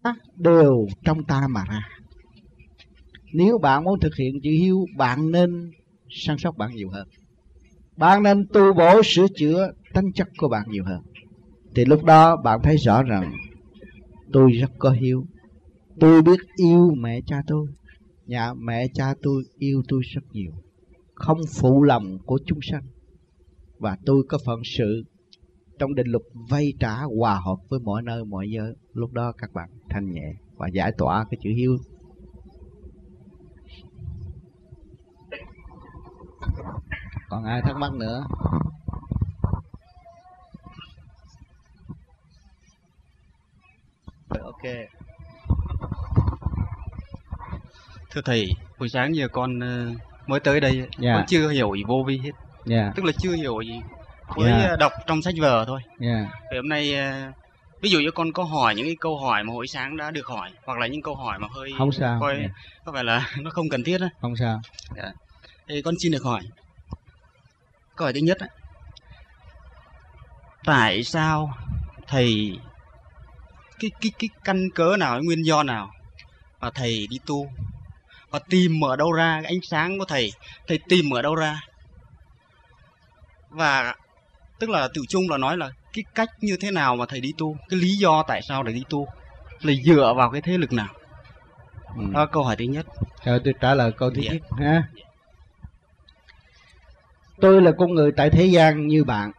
đều trong ta mà ra. Nếu bạn muốn thực hiện chữ hiếu, bạn nên săn sóc bạn nhiều hơn. Bạn nên tu bổ sửa chữa tính chất của bạn nhiều hơn. Thì lúc đó bạn thấy rõ rằng tôi rất có hiếu. Tôi biết yêu mẹ cha tôi. Mẹ cha tôi yêu tôi rất nhiều, không phụ lòng của chúng sanh. Và tôi có phận sự trong định luật vay trả hòa hợp với mọi nơi mọi giới. Lúc đó các bạn thanh nhẹ và giải tỏa cái chữ hiếu. Còn ai thắc mắc nữa? Ok. Thưa thầy, buổi sáng giờ con mới tới đây, con chưa hiểu gì vô vi hết. Tức là chưa hiểu gì, mới đọc trong sách vở thôi. Thì hôm nay ví dụ như con có hỏi những cái câu hỏi mà hồi sáng đã được hỏi, hoặc là những câu hỏi mà hơi không sao, có phải là nó không cần thiết đó. Không sao. Thì con xin được hỏi. Câu hỏi thứ nhất ấy, tại sao thầy cái căn cớ nào, cái nguyên do nào mà thầy đi tu và tìm ở đâu ra cái ánh sáng của thầy tìm ở đâu ra? Và tức là tự chung là nói là cái cách như thế nào mà thầy đi tu, cái lý do tại sao thầy đi tu là dựa vào cái thế lực nào? Đó là câu hỏi thứ nhất. Rồi tôi trả lời câu thứ nhất ha. Tôi là con người tại thế gian như bạn,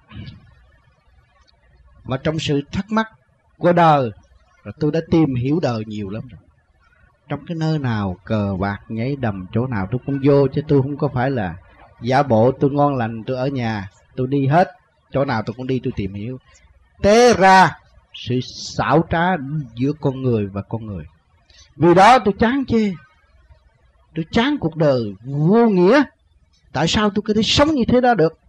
mà trong sự thắc mắc của đời, tôi đã tìm hiểu đời nhiều lắm rồi. Trong cái nơi nào cờ bạc nhảy đầm chỗ nào tôi cũng vô, chứ tôi không có phải là giả bộ tôi ngon lành tôi ở nhà. Tôi đi hết, chỗ nào tôi cũng đi, tôi tìm hiểu. Té ra sự xảo trá giữa con người và con người. Vì đó tôi chán chê, tôi chán cuộc đời vô nghĩa. Tại sao tôi có thể sống như thế đó được?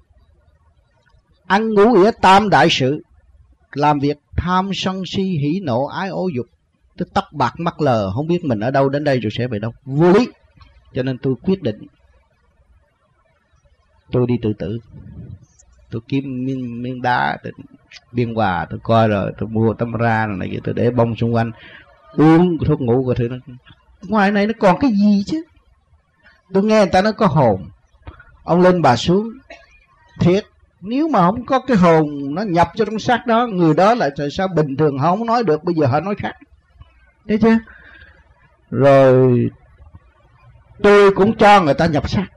Ăn ngủ nghĩa tam đại sự, làm việc tham sân si hỉ nộ ái ố dục, tôi tóc bạc mắt lờ, không biết mình ở đâu đến đây rồi sẽ về đâu. Vô lý. Cho nên tôi quyết định tôi đi tự tử. Tôi kiếm miếng đá Biên Hòa, tôi coi rồi, tôi mua tấm ra này kia, tôi để bông xung quanh, uống thuốc ngủ của thứ nó. Ngoài này nó còn cái gì chứ? Tôi nghe người ta nói có hồn, ông lên bà xuống. Thiệt, nếu mà không có cái hồn nó nhập cho trong xác đó, người đó lại tại sao bình thường họ không nói được, bây giờ họ nói khác. Thấy chưa? Rồi tôi cũng cho người ta nhập xác.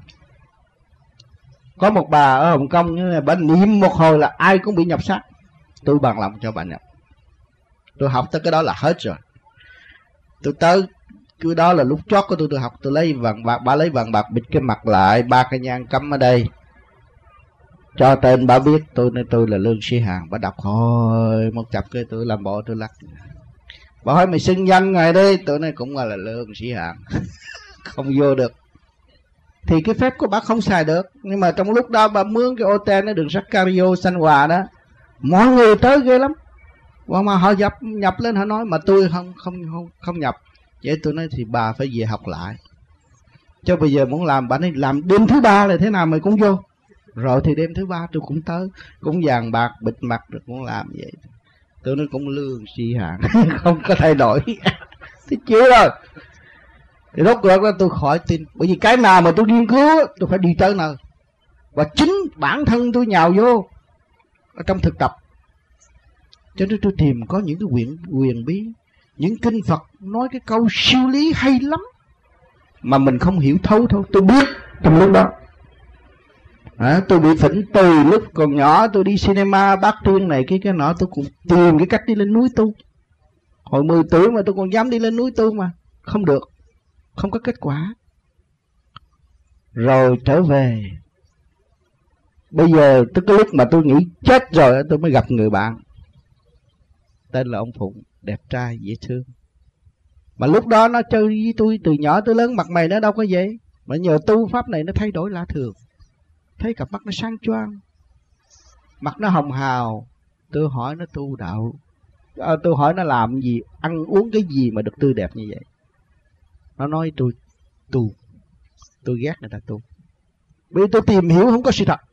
Có một bà ở Hồng Kông, bà niệm một hồi là ai cũng bị nhập xác. Tôi bằng lòng cho bà nhập. Tôi học tới cái đó là hết rồi. Tôi tới cái đó là lúc chót của tôi học. Tôi lấy vàng bạc, bà lấy vàng bạc bịt cái mặt lại, 3 cái nhang cắm ở đây, cho tên bà biết. Tôi là Lương Sĩ Hằng. Bà đọc hồi một chập cái tôi làm bộ tôi lắc. Bà hỏi mày xưng danh ngày đi, tôi nói cũng là Lương Sĩ Hằng. Không vô được. Thì cái phép của bà không xài được. Nhưng mà trong lúc đó bà mướn cái ô tên ở đường sắt Cario Sanh Hòa đó, mọi người tới ghê lắm. Mà họ nhập lên họ nói, mà tôi không nhập. Vậy tôi nói thì bà phải về học lại. Chứ bây giờ muốn làm, bà nói làm đêm thứ 3 là thế nào mày cũng vô. Rồi thì đêm thứ 3 tôi cũng tới, cũng vàng bạc bịt mặt được, cũng làm vậy. Tôi nói cũng Lương Sĩ Hằng. Không có thay đổi. Thì chịu rồi. Thì rốt cuộc đó tôi khỏi tin. Bởi vì cái nào mà tôi nghiên cứu tôi phải đi tới nơi. Và chính bản thân tôi nhào vô ở trong thực tập. Cho nên tôi tìm có những cái quyền bí, những kinh Phật nói cái câu siêu lý hay lắm mà mình không hiểu thấu thôi. Tôi biết trong lúc đó. Tôi bị phỉnh từ lúc còn nhỏ. Tôi đi cinema Bát Tiên này cái nọ. Tôi cũng tìm cái cách đi lên núi tu. Hồi 10 tuổi mà tôi còn dám đi lên núi tu mà không được, không có kết quả. Rồi trở về. Bây giờ tới cái lúc mà tôi nghĩ chết rồi, tôi mới gặp người bạn tên là ông Phụng, đẹp trai dễ thương. Mà lúc đó nó chơi với tôi từ nhỏ tới lớn, mặt mày nó đâu có vậy. Mà nhờ tu pháp này nó thay đổi lạ thường. Thấy cặp mắt nó sáng choang, mặt nó hồng hào. Tôi hỏi nó tu đạo, tôi hỏi nó làm gì, ăn uống cái gì mà được tươi đẹp như vậy. Nó nói tôi tu. Tôi ghét người ta tu. Bởi vì tôi tìm hiểu không có sự thật.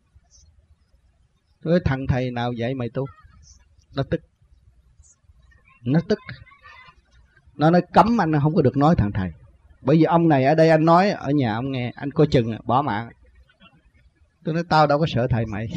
Tôi nói thằng thầy nào dạy mày tu? Nó tức. Nó tức. Nó nói cấm anh không có được nói thằng thầy. Bởi vì ông này ở đây anh nói, ở nhà ông nghe, anh coi chừng bỏ mạng. Tôi nói tao đâu có sợ thầy mày.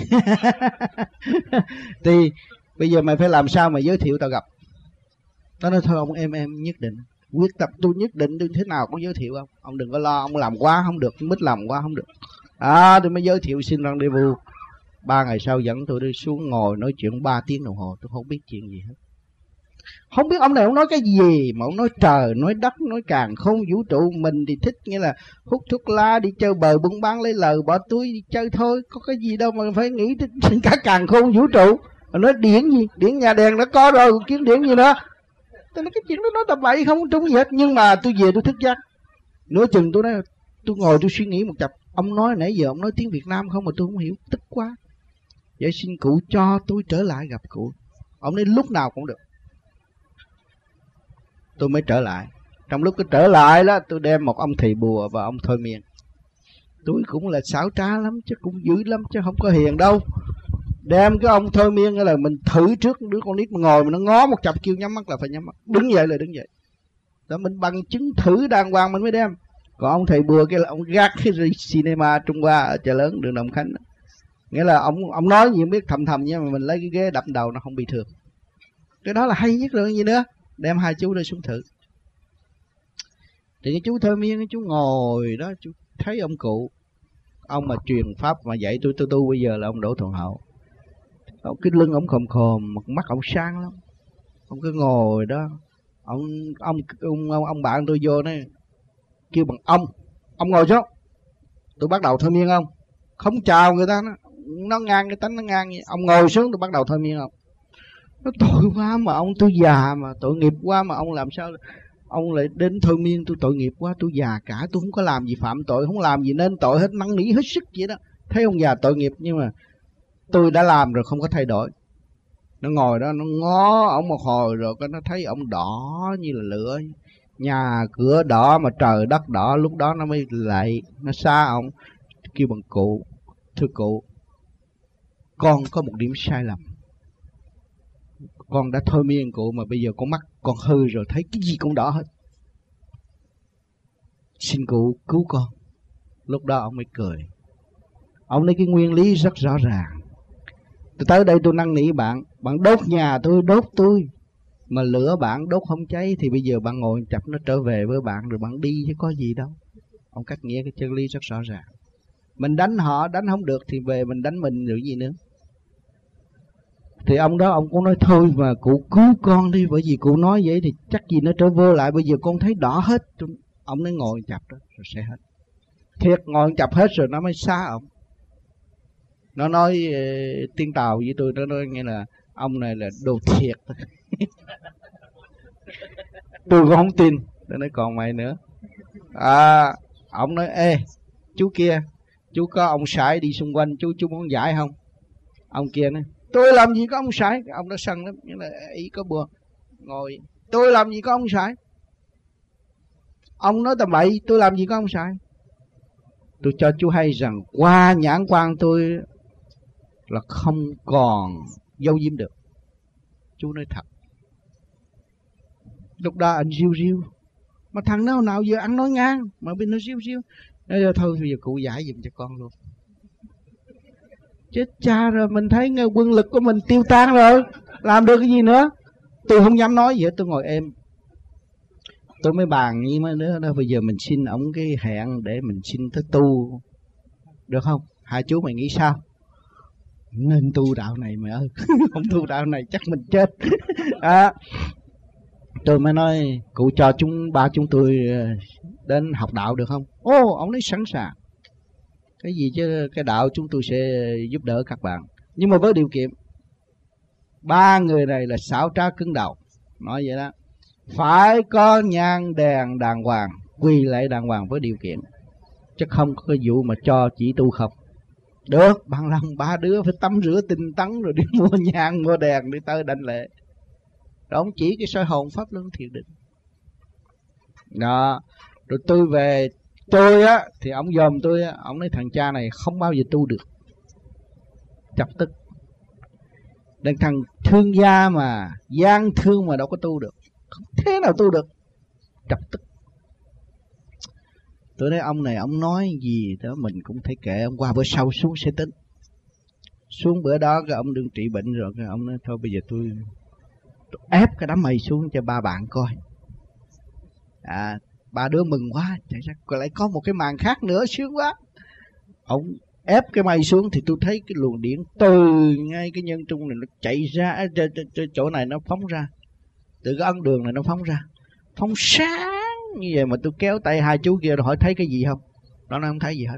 Thì bây giờ mày phải làm sao mà giới thiệu tao gặp. Nó nói thôi ông em nhất định, quyết tâm tôi nhất định tôi thế nào cũng giới thiệu ông. Ông đừng có lo, ông làm quá không được, mít làm quá không được. Tôi mới giới thiệu xin rendezvous. 3 ngày sau dẫn tôi đi xuống ngồi nói chuyện 3 tiếng đồng hồ. Tôi không biết chuyện gì hết. Không biết ông này ông nói cái gì, mà ông nói trời, nói đất, nói càn khôn vũ trụ. Mình thì thích nghĩa là hút thuốc lá, đi chơi bờ buôn bán lấy lời, bỏ túi đi chơi thôi. Có cái gì đâu mà phải nghĩ đến cả càn khôn vũ trụ. Mà nói điển gì, điển nhà đèn đã có rồi, kiếm điển gì nữa. Tôi nói cái chuyện đó nói tầm bậy không trúng gì hết. Nhưng mà tôi về tôi thức giấc. Nửa chừng tôi nói, tôi ngồi tôi suy nghĩ một chập. Ông nói nãy giờ ông nói tiếng Việt Nam không mà tôi không hiểu, tức quá. Vậy xin cụ cho tôi trở lại gặp cụ. Ông nói lúc nào cũng được. Tôi mới trở lại. Trong lúc tôi trở lại đó, tôi đem một ông thầy bùa và ông thôi miên. Tôi cũng là xảo trá lắm, chứ cũng dữ lắm, chứ không có hiền đâu. Đem cái ông thôi miên là mình thử trước đứa con nít mà ngồi mà nó ngó một chập kêu nhắm mắt là phải nhắm mắt. Đứng dậy là đứng dậy. Đó mình bằng chứng thử đàng hoàng mình mới đem. Còn ông thầy bùa kia là ông gác cái cinema Trung Hoa ở chợ lớn đường Đồng Khánh. Nghĩa là ông nói gì không biết thầm thầm nha, mà mình lấy cái ghế đập đầu nó không bị thương. Cái đó là hay nhất rồi gì nữa. Đem hai chú đây xuống thử. Thì cái chú thôi miên, cái chú ngồi đó, chú thấy ông cụ, ông mà truyền pháp mà dạy tôi tu bây giờ là ông Đỗ Thuận Hậu. Cái lưng ông khòm khòm, mắt ông sáng lắm. Ông cứ ngồi đó, ông bạn tôi vô đó kêu bằng ông ngồi xuống. Tôi bắt đầu thôi miên ông, không chào người ta, nó ngang cái tánh nó ngang vậy. Ông ngồi xuống tôi bắt đầu thôi miên ông. Nó tội quá mà ông, tôi già mà, tội nghiệp quá mà ông làm sao ông lại đến thôi miên tôi, tội nghiệp quá, tôi già cả, tôi không có làm gì phạm tội, không làm gì nên tội hết, năn nỉ hết sức vậy đó. Thấy ông già tội nghiệp nhưng mà tôi đã làm rồi không có thay đổi. Nó ngồi đó nó ngó ông một hồi rồi cái nó thấy ông đỏ như là lửa, nhà cửa đỏ mà trời đất đỏ. Lúc đó nó mới lại, nó xa ông, kêu bằng cụ, thưa cụ, con có một điểm sai lầm. Con đã thôi miên cụ mà bây giờ con mắt con hư rồi, thấy cái gì cũng đỏ hết. Xin cụ cứu con. Lúc đó ông mới cười. Ông nói cái nguyên lý rất rõ ràng. Tôi tới đây tôi năn nỉ bạn, bạn đốt nhà tôi, đốt tôi, mà lửa bạn đốt không cháy, thì bây giờ bạn ngồi chập nó trở về với bạn rồi bạn đi chứ có gì đâu. Ông cắt nghĩa cái chân lý rất rõ ràng. Mình đánh họ, đánh không được thì về mình đánh mình rồi gì nữa. Thì ông đó ông cũng nói thôi mà cụ cứu con đi, bởi vì cụ nói vậy thì chắc gì nó trở vô lại, bây giờ con thấy đỏ hết. Ông nói ngồi chập đó rồi sẽ hết. Thiệt ngồi chập hết rồi nó mới xa ông. Nó nói tiếng Tàu với tôi, nó nói nghe là ông này là đồ thiệt. Tôi cũng không tin. Tôi nói còn mày nữa. Ông nói ê chú kia, chú có ông sải đi xung quanh, chú muốn giải không? Ông kia nói tôi làm gì có ông sải. Ông đó sân lắm, như là ý có bùa. Ngồi tôi làm gì có ông sải. Ông nói tầm bậy, tôi làm gì có ông sải. Tôi cho chú hay rằng qua nhãn quan tôi là không còn giấu giếm được. Chú nói thật. Lúc đó anh riu riu, mà thằng nào giờ ăn nói ngang mà bên nó riu riu. Nói thôi bây giờ cụ giải giùm cho con luôn. Chết cha rồi, mình thấy quân lực của mình tiêu tan rồi, làm được cái gì nữa. Tôi không dám nói gì hết, tôi ngồi êm. Tôi mới bàn với mấy đứa đó, bây giờ mình xin ổng cái hẹn để mình xin tới tu, được không? Hai chú mày nghĩ sao? Nên tu đạo này mày ơi. Không tu đạo này chắc mình chết. Tôi mới nói cụ cho ba chúng tôi đến học đạo được không? Ông nói sẵn sàng. Cái gì chứ cái đạo chúng tôi sẽ giúp đỡ các bạn, nhưng mà với điều kiện 3 người này là xảo trá cứng đầu. Nói vậy đó. Phải có nhang đèn đàng hoàng, quỳ lại đàng hoàng với điều kiện, chứ không có cái vụ mà cho chỉ tu không. Được, bằng lòng 3 đứa phải tắm rửa tinh tấn rồi đi mua nhang mua đèn đi tới đảnh lễ. Rồi ông chỉ cái soi hồn pháp luân thiền định. Đó, rồi tôi về, tôi á thì ông dòm tôi á, ông nói thằng cha này không bao giờ tu được. Chọc tức. Đằng thằng thương gia mà gian thương mà đâu có tu được, không thế nào tu được, trật tức. Tôi nói ông này ông nói gì đó mình cũng thấy kệ, ông qua bữa sau xuống sẽ tính. Xuống bữa đó cái ông đừng trị bệnh rồi, cái ông nói thôi bây giờ tôi ép cái đám mây xuống cho ba bạn coi. Ba đứa mừng quá, chạy ra còn lại có một cái màn khác nữa sướng quá. Ông ép cái mây xuống thì tôi thấy cái luồng điện từ ngay cái nhân trung này nó chạy ra, chỗ này nó phóng ra, từ cái ấn đường này nó phóng ra, phóng sáng như vậy. Mà tôi kéo tay hai chú kia rồi hỏi thấy cái gì không, nó nói không thấy gì hết.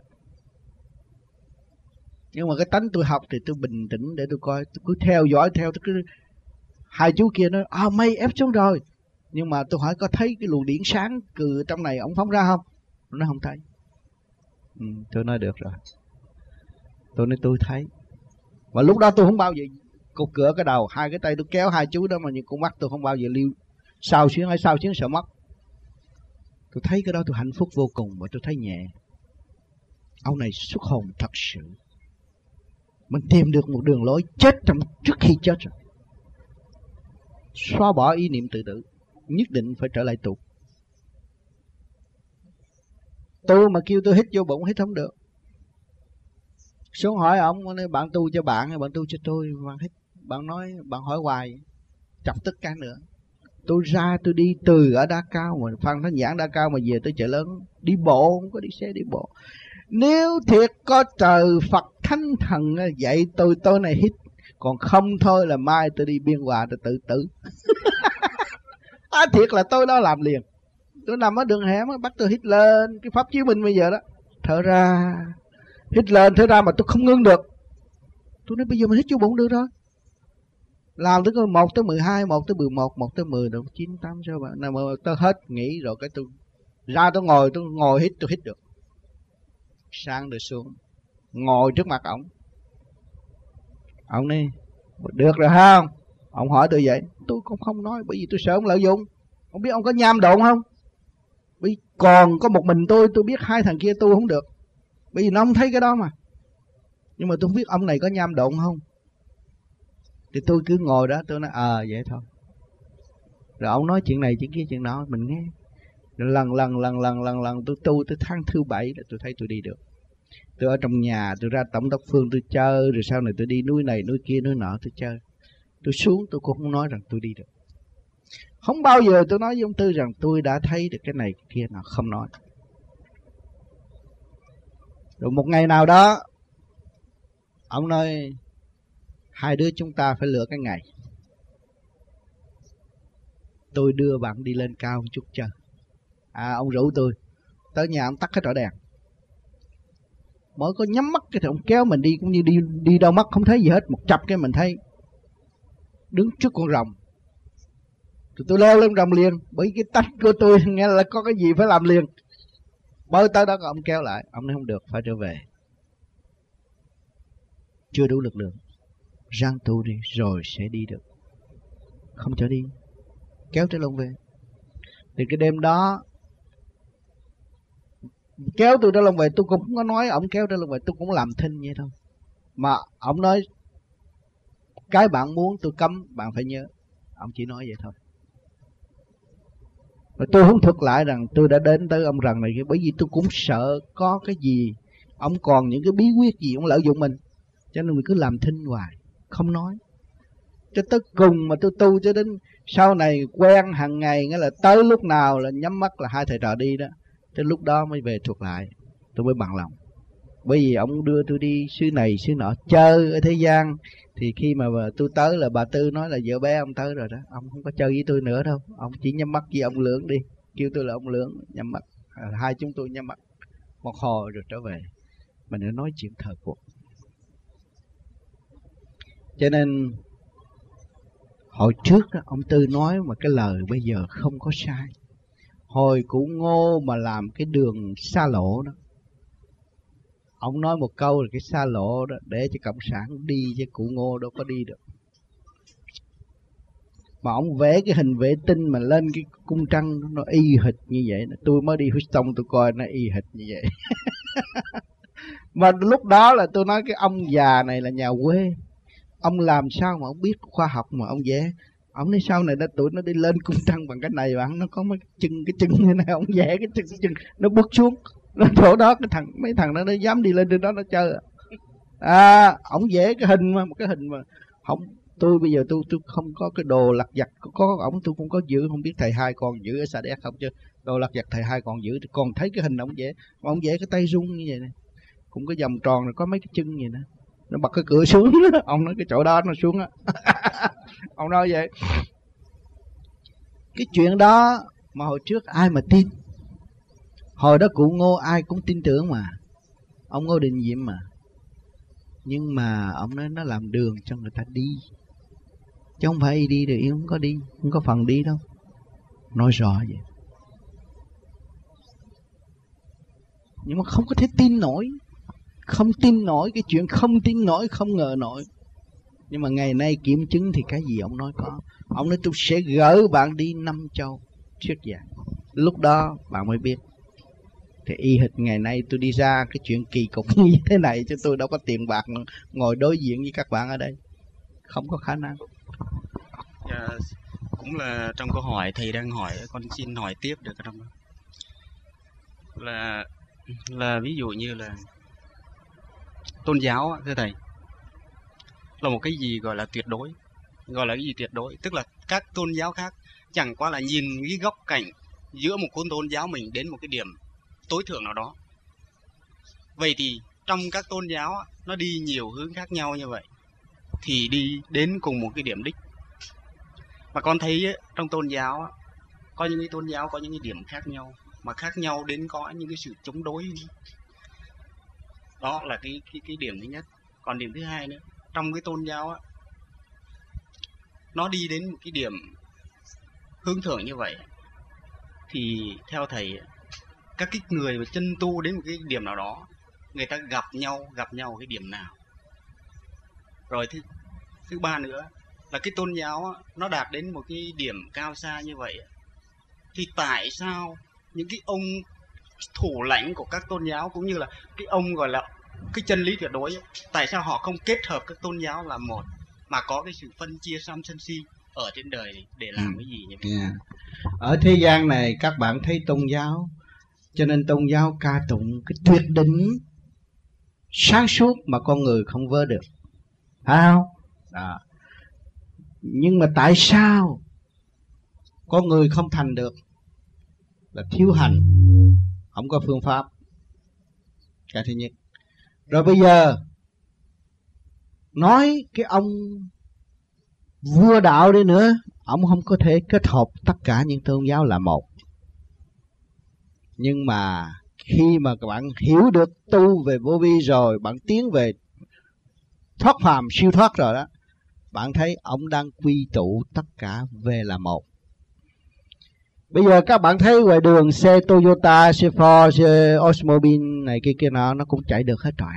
Nhưng mà cái tánh tôi học thì tôi bình tĩnh để tôi coi, tôi cứ theo dõi theo. Tôi cứ hai chú kia nói mây ép xuống rồi, nhưng mà tôi hỏi có thấy cái luồng điện sáng từ trong này ông phóng ra không, nó không thấy. Tôi nói được rồi. Tôi nói tôi thấy. Và lúc đó tôi không bao giờ cột cửa cái đầu, hai cái tay tôi kéo hai chú đó mà những con mắt tôi không bao giờ liêu sao xuyến hay sao xuyến sợ mất. Tôi thấy cái đó tôi hạnh phúc vô cùng và tôi thấy nhẹ. Ông này xuất hồn thật sự. Mình tìm được một đường lối chết trước khi chết rồi. Xóa bỏ ý niệm tự tử, nhất định phải trở lại tu. Tu mà kêu tôi hít vô bụng hít không được. Xuống hỏi ông, nói bạn tu cho bạn hay bạn tu cho tôi, bạn hít, bạn nói, bạn hỏi hoài, chọc tức cái nữa. Tôi ra tôi đi từ ở Đa Cao mà Phan Thánh Giảng Đa Cao mà về tới Chợ Lớn đi bộ, không có đi xe, đi bộ. Nếu thiệt có trời Phật Thánh Thần dạy tôi này hít, còn không thôi là mai tôi đi Biên Hòa tôi tự tử. Thiệt là tôi đó làm liền. Tôi nằm ở đường hẻm bắt tôi hít lên cái pháp chiếu minh bây giờ đó, thở ra, hít lên thở ra mà tôi không ngưng được. Tôi nói bây giờ mình hít vô bụng được rồi. Làm tới 1 tới 12, 1 tới 11, 1 tới 10 rồi 9, 8 sao bạn. Nào mà tôi hết nghỉ rồi cái tôi ra tôi ngồi hít, tôi hít được. Sang rồi xuống, ngồi trước mặt ổng. Ông này được rồi không? Ông hỏi tôi vậy, tôi cũng không nói bởi vì tôi sợ ông lợi dụng. Ông biết ông có nham độn không? Bởi còn có một mình tôi biết hai thằng kia tu không được, bởi vì nó không thấy cái đó mà. Nhưng mà tôi không biết ông này có nham độn không. Thì tôi cứ ngồi đó, tôi nói vậy thôi. Rồi ông nói chuyện này chuyện kia chuyện nọ mình nghe. Rồi lần tôi tu tới tháng thứ 7 là tôi thấy tôi đi được. Tôi ở trong nhà, tôi ra Tổng đốc Phương tôi chơi, rồi sau này tôi đi núi này núi kia núi nọ tôi chơi. Tôi xuống tôi cũng không nói rằng tôi đi được. Không bao giờ tôi nói với ông Tư rằng tôi đã thấy được cái này cái kia nào, không nói. Rồi một ngày nào đó ông nói hai đứa chúng ta phải lựa cái ngày. Tôi đưa bạn đi lên cao một chút chơi. Ông rủ tôi tới nhà, ông tắt hết rõ đèn. Mới có nhắm mắt cái thì ông kéo mình đi, cũng như đi đâu mắt không thấy gì hết. Một chập cái mình thấy đứng trước con rồng. Rồi tôi leo lên rồng liền, bởi cái tách của tôi nghe là có cái gì phải làm liền. Bơi tới đó ông kéo lại, ông nói không được, phải trở về. Chưa đủ lực lượng, ráng tu đi rồi sẽ đi được. Không cho đi, kéo trở lông về. Thì cái đêm đó kéo tôi trở lông về, tôi cũng không có nói ông kéo trở lông về, tôi cũng làm thinh vậy thôi. Mà ông nói cái bạn muốn tôi cấm bạn phải nhớ. Ông chỉ nói vậy thôi. Và tôi không thuật lại rằng tôi đã đến tới ông Rần này, bởi vì tôi cũng sợ có cái gì ông còn những cái bí quyết gì ông lợi dụng mình. Cho nên mình cứ làm thinh hoài, không nói. Cho tới cùng mà tôi tu cho đến sau này quen hàng ngày, nghĩa là tới lúc nào là nhắm mắt là hai thầy trò đi đó. Tới lúc đó mới về thuật lại, tôi mới bằng lòng. Bởi vì ông đưa tôi đi xứ này xứ nọ chơi ở thế gian. Thì khi mà tôi tới là bà Tư nói là vợ bé ông tới rồi đó, ông không có chơi với tôi nữa đâu. Ông chỉ nhắm mắt với ông Lưỡng đi, kêu tôi là ông Lưỡng nhắm mắt. Hai chúng tôi nhắm mắt một hồi rồi trở về. Mình đã nói chuyện thời cuộc. Cho nên hồi trước đó, ông Tư nói mà cái lời bây giờ không có sai. Hồi Cụ Ngô mà làm cái đường xa lộ đó, ông nói một câu là cái xa lộ đó để cho cộng sản đi, chứ Cụ Ngô đâu có đi được. Mà ông vẽ cái hình vệ tinh mà lên cái cung trăng nó y hệt như vậy. Tôi mới đi Houston tôi coi nó y hệt như vậy. Mà lúc đó là tôi nói cái ông già này là nhà quê. Ông làm sao mà ông biết khoa học mà ông vẽ? Ông nói sau này tụi nó đi lên cung trăng bằng cái này bạn, nó có mấy cái chân như này, ông vẽ cái chân nó bước xuống, nó chỗ đó mấy thằng nó dám đi lên trên đó nó chơi. Ông vẽ cái hình mà, một cái hình mà không, tôi bây giờ tôi không có cái đồ lặt vặt, có ổng tôi cũng có giữ, không biết thầy Hai còn giữ ở Sa Đéc không chứ đồ lặt vặt thầy Hai còn giữ, còn thấy cái hình ông vẽ cái tay rung như vậy này, cũng có vòng tròn rồi có mấy cái chân vậy nè, nó bật cái cửa xuống ông nói cái chỗ đó nó xuống á. Ông nói vậy. Cái chuyện đó mà hồi trước ai mà tin? Hồi đó cụ Ngô ai cũng tin tưởng mà, ông Ngô Đình Diệm mà. Nhưng mà ông nói nó làm đường cho người ta đi, chứ không phải đi được, không có đi, không có phần đi đâu. Nói rõ vậy. Nhưng mà không có thể tin nổi. Không tin nổi, cái chuyện không tin nổi, không ngờ nổi. Nhưng mà ngày nay kiểm chứng thì cái gì ông nói có. Ông nói tôi sẽ gỡ bạn đi 5 châu trước giờ. Lúc đó bạn mới biết. Thì y hệt ngày nay tôi đi ra cái chuyện kỳ cục như thế này, chứ tôi đâu có tiền bạc ngồi đối diện với các bạn ở đây. Không có khả năng. Cũng là trong câu hỏi thầy đang hỏi, con xin hỏi tiếp được không? Là ví dụ như là tôn giáo, thưa thầy, là một cái gì gọi là tuyệt đối? Gọi là cái gì tuyệt đối? Tức là các tôn giáo khác chẳng qua là nhìn cái góc cạnh giữa một con tôn giáo mình đến một cái điểm tối thượng nào đó. Vậy thì trong các tôn giáo nó đi nhiều hướng khác nhau như vậy thì đi đến cùng một cái điểm đích. Mà con thấy ấy, trong tôn giáo có những cái tôn giáo có những cái điểm khác nhau, mà khác nhau đến có những cái sự chống đối. Đó là cái điểm thứ nhất. Còn điểm thứ hai nữa, trong cái tôn giáo nó đi đến một cái điểm hướng thượng như vậy thì theo thầy, các cái người mà chân tu đến một cái điểm nào đó, người ta gặp nhau ở cái điểm nào? Rồi thứ ba nữa là cái tôn giáo nó đạt đến một cái điểm cao xa như vậy thì tại sao những cái ông thủ lãnh của các tôn giáo cũng như là cái ông gọi là cái chân lý tuyệt đối tại sao họ không kết hợp các tôn giáo là một, mà có cái sự phân chia sân si ở trên đời để làm cái gì như vậy? Ở thế gian này các bạn thấy tôn giáo, cho nên tôn giáo ca tụng cái tuyệt đỉnh sáng suốt mà con người không vơ được, phải không? Đó. Nhưng mà tại sao con người không thành được? Là thiếu hành, không có phương pháp. Cái thứ nhất. Rồi bây giờ nói cái ông vua đạo đi nữa, ông không có thể kết hợp tất cả những tôn giáo là một. Nhưng mà khi mà các bạn hiểu được tu về vô vi rồi, bạn tiến về thoát phàm siêu thoát rồi đó, bạn thấy ông đang quy tụ tất cả về là một. Bây giờ các bạn thấy ngoài đường xe Toyota, xe Ford, xe Oldsmobile này kia nào, nó cũng chạy được hết trọi.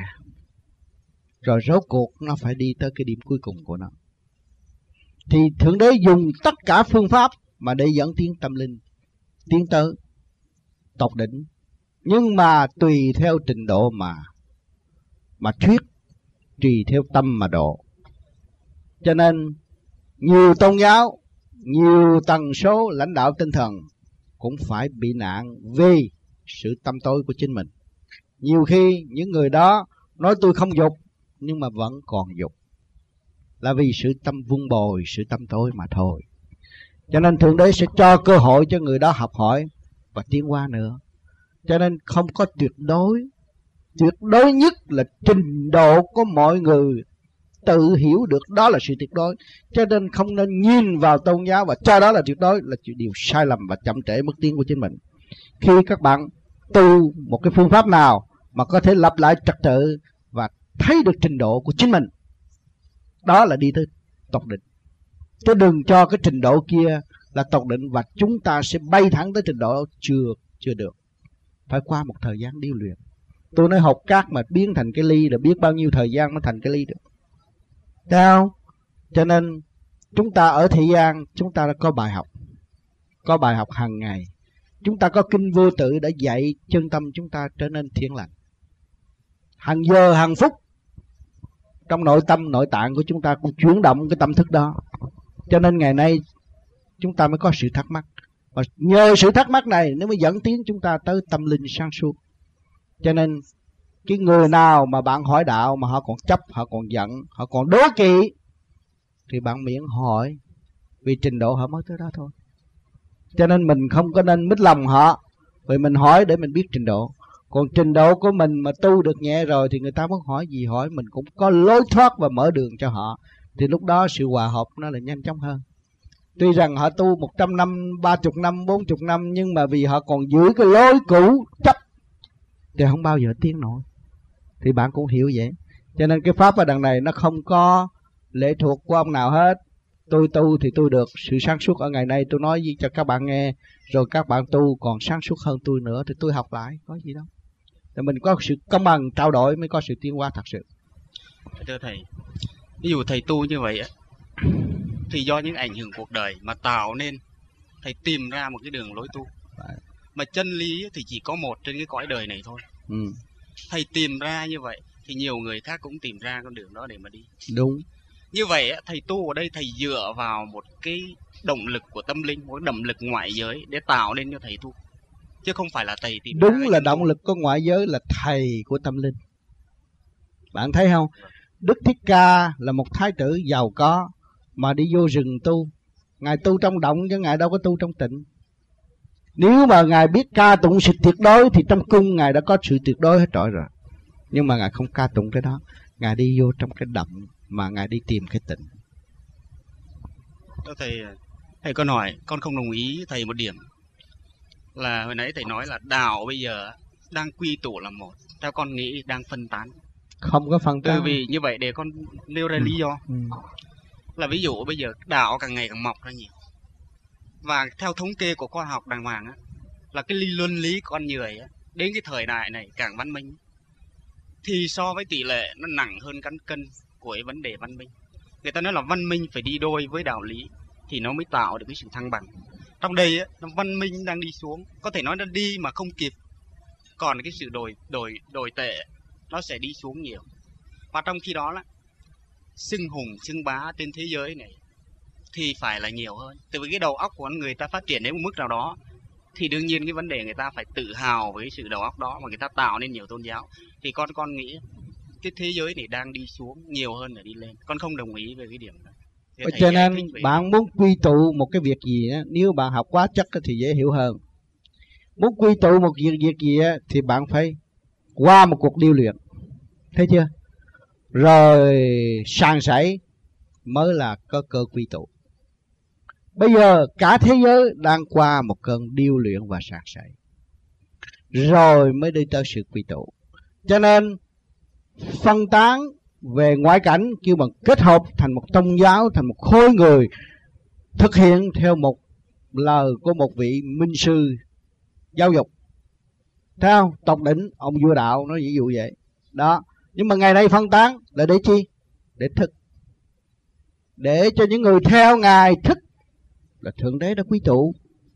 Rồi rốt cuộc nó phải đi tới cái điểm cuối cùng của nó. Thì Thượng Đế dùng tất cả phương pháp mà để dẫn tiến tâm linh, tiến tới tột đỉnh. Nhưng mà tùy theo trình độ mà thuyết, tùy theo tâm mà độ. Cho nên nhiều tôn giáo, nhiều tần số lãnh đạo tinh thần cũng phải bị nạn vì sự tâm tối của chính mình. Nhiều khi những người đó nói tôi không dục, nhưng mà vẫn còn dục, là vì sự tâm vun bồi, sự tâm tối mà thôi. Cho nên Thượng Đế sẽ cho cơ hội cho người đó học hỏi và tiến qua nữa. Cho nên không có tuyệt đối. Tuyệt đối nhất là trình độ của mọi người tự hiểu được đó là sự tuyệt đối. Cho nên không nên nhìn vào tôn giáo và cho đó là tuyệt đối, là điều sai lầm và chậm trễ bước tiến của chính mình. Khi các bạn tu một cái phương pháp nào mà có thể lập lại trật tự và thấy được trình độ của chính mình, đó là đi tới tột đỉnh. Chứ đừng cho cái trình độ kia là tột đỉnh và chúng ta sẽ bay thẳng tới trình độ chưa được. Phải qua một thời gian điêu luyện. Tôi nói hột cát mà biến thành cái ly là biết bao nhiêu thời gian mới thành cái ly được. Thấy không? Cho nên chúng ta ở thế gian, chúng ta đã có bài học. Có bài học hàng ngày. Chúng ta có kinh vô tự đã dạy chân tâm chúng ta trở nên thiện lành. Hàng giờ, hàng phút trong nội tâm nội tạng của chúng ta cũng chuyển động cái tâm thức đó. Cho nên ngày nay chúng ta mới có sự thắc mắc, và nhờ sự thắc mắc này nó mới dẫn tiến chúng ta tới tâm linh sáng suốt. Cho nên cái người nào mà bạn hỏi đạo mà họ còn chấp, họ còn giận, họ còn đố kỵ, thì bạn miễn hỏi, vì trình độ họ mới tới đó thôi. Cho nên mình không có nên mít lòng họ, vì mình hỏi để mình biết trình độ. Còn trình độ của mình mà tu được nhẹ rồi thì người ta muốn hỏi gì hỏi, mình cũng có lối thoát và mở đường cho họ. Thì lúc đó sự hòa hợp nó là nhanh chóng hơn. Tuy rằng họ tu 100 năm, 30 năm, 40 năm, nhưng mà vì họ còn giữ cái lối cũ chấp thì không bao giờ tiến nổi. Thì bạn cũng hiểu vậy. Cho nên cái pháp ở đằng này nó không có lệ thuộc của ông nào hết. Tôi tu thì tôi được sự sáng suốt ở ngày nay, tôi nói gì cho các bạn nghe, rồi các bạn tu còn sáng suốt hơn tôi nữa thì tôi học lại, có gì đâu. Thì mình có sự công bằng trao đổi mới có sự tiến hóa thật sự. Thưa thầy, ví dụ thầy tu như vậy thì do những ảnh hưởng cuộc đời mà tạo nên thầy tìm ra một cái đường lối tu. Mà chân lý thì chỉ có một trên cái cõi đời này thôi. Thầy tìm ra như vậy thì nhiều người khác cũng tìm ra con đường đó để mà đi. Đúng. Như vậy thầy tu ở đây thầy dựa vào một cái động lực của tâm linh, một động lực ngoại giới để tạo nên cho thầy tu, chứ không phải là thầy tìm. Đúng là động lực của ngoại giới là thầy của tâm linh. Bạn thấy không? Đức Thích Ca là một thái tử giàu có mà đi vô rừng tu. Ngài tu trong động chứ Ngài đâu có tu trong tịnh. Nếu mà Ngài biết ca tụng sự tuyệt đối thì trong cung Ngài đã có sự tuyệt đối hết trọi rồi. Nhưng mà Ngài không ca tụng cái đó. Ngài đi vô trong cái động mà Ngài đi tìm cái tịnh. Thầy có hỏi, con không đồng ý thầy một điểm. Là hồi nãy thầy nói là đạo bây giờ đang quy tụ là một. Theo con nghĩ đang phân tán. Không có phân tán. Vì như vậy để con nêu ra lý do. Là ví dụ bây giờ đạo càng ngày càng mọc ra nhiều. Và theo thống kê của khoa học đàng hoàng là cái luân lý con người đến cái thời đại này càng văn minh thì so với tỷ lệ nó nặng hơn cán cân của cái vấn đề văn minh. Người ta nói là văn minh phải đi đôi với đạo lý thì nó mới tạo được cái sự thăng bằng. Trong đây nó văn minh đang đi xuống, có thể nói nó đi mà không kịp. Còn cái sự đổi tệ nó sẽ đi xuống nhiều. Và trong khi đó là xưng hùng xưng bá trên thế giới này thì phải là nhiều hơn. Từ vì cái đầu óc của con người ta phát triển đến một mức nào đó thì đương nhiên cái vấn đề người ta phải tự hào với sự đầu óc đó mà người ta tạo nên nhiều tôn giáo. Thì con nghĩ cái thế giới này đang đi xuống nhiều hơn là đi lên. Con không đồng ý về cái điểm đó. Cho nên bạn muốn quy tụ một cái việc gì nếu bạn học quá chất thì dễ hiểu hơn. Muốn quy tụ một việc gì thì bạn phải qua một cuộc điêu luyện. Thấy chưa? Rồi sàn sảy mới là có cơ quy tụ. Bây giờ cả thế giới đang qua một cơn điêu luyện và sàn sảy, rồi mới đi tới sự quy tụ. Cho nên phân tán về ngoại cảnh kêu bằng kết hợp thành một tôn giáo, thành một khối người thực hiện theo một lời của một vị minh sư giáo dục. Thấy không? Tột đỉnh ông vua đạo nói ví dụ vậy đó. Nhưng mà ngày nay phân tán là để chi? Để thức, để cho những người theo Ngài thức là Thượng Đế đã quy tụ.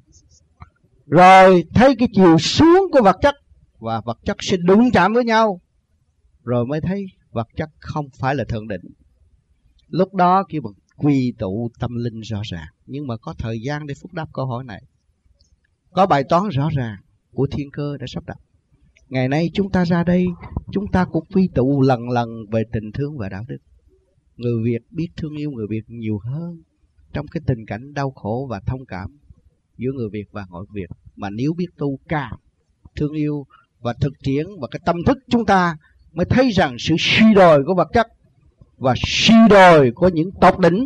Rồi thấy cái chiều xuống của vật chất và vật chất sẽ đụng chạm với nhau, rồi mới thấy vật chất không phải là thượng định. Lúc đó kêu bằng quy tụ tâm linh rõ ràng. Nhưng mà có thời gian để phúc đáp câu hỏi này. Có bài toán rõ ràng của thiên cơ đã sắp đặt. Ngày nay chúng ta ra đây, chúng ta cũng quy tụ lần lần về tình thương và đạo đức. Người Việt biết thương yêu người Việt nhiều hơn trong cái tình cảnh đau khổ và thông cảm giữa người Việt và người Việt. Mà nếu biết tu càng thương yêu và thực triển và cái tâm thức chúng ta mới thấy rằng sự suy đồi của vật chất và suy đồi của những tột đỉnh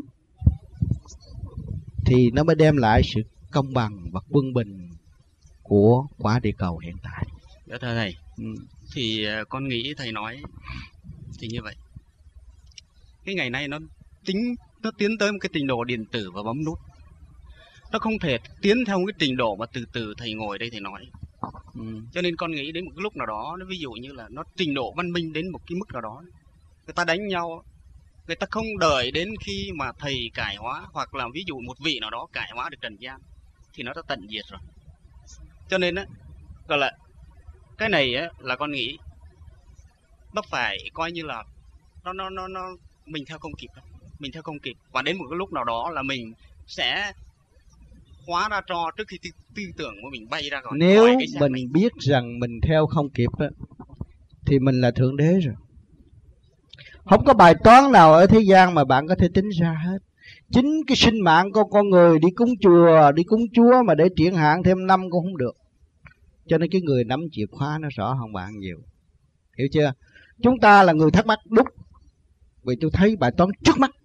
thì nó mới đem lại sự công bằng và quân bình của quả địa cầu hiện tại. Dạ thưa thầy, thì con nghĩ thầy nói thì như vậy. Cái ngày nay nó tiến tới một cái trình độ điện tử và bấm nút. Nó không thể tiến theo một cái trình độ mà từ từ thầy ngồi đây thầy nói. Cho nên con nghĩ đến một cái lúc nào đó, nó ví dụ như là nó trình độ văn minh đến một cái mức nào đó, người ta đánh nhau, người ta không đợi đến khi mà thầy cải hóa, hoặc là ví dụ một vị nào đó cải hóa được trần gian thì nó đã tận diệt rồi. Cho nên gọi là cái này là con nghĩ nó phải coi như là nó mình theo không kịp đâu. Mình theo không kịp, và đến một cái lúc nào đó là mình sẽ hóa ra tro trước khi tư tưởng của mình bay ra khỏi. Nếu mình biết rằng mình theo không kịp á, thì mình là Thượng Đế rồi. Không có bài toán nào ở thế gian mà bạn có thể tính ra hết. Chính cái sinh mạng của con người đi cúng chùa, đi cúng Chúa mà để triển hạn thêm năm cũng không được. Cho nên cái người nắm chìa khóa nó rõ hơn bạn nhiều. Hiểu chưa? Chúng ta là người thắc mắc đúng, vì tôi thấy bài toán trước mắt,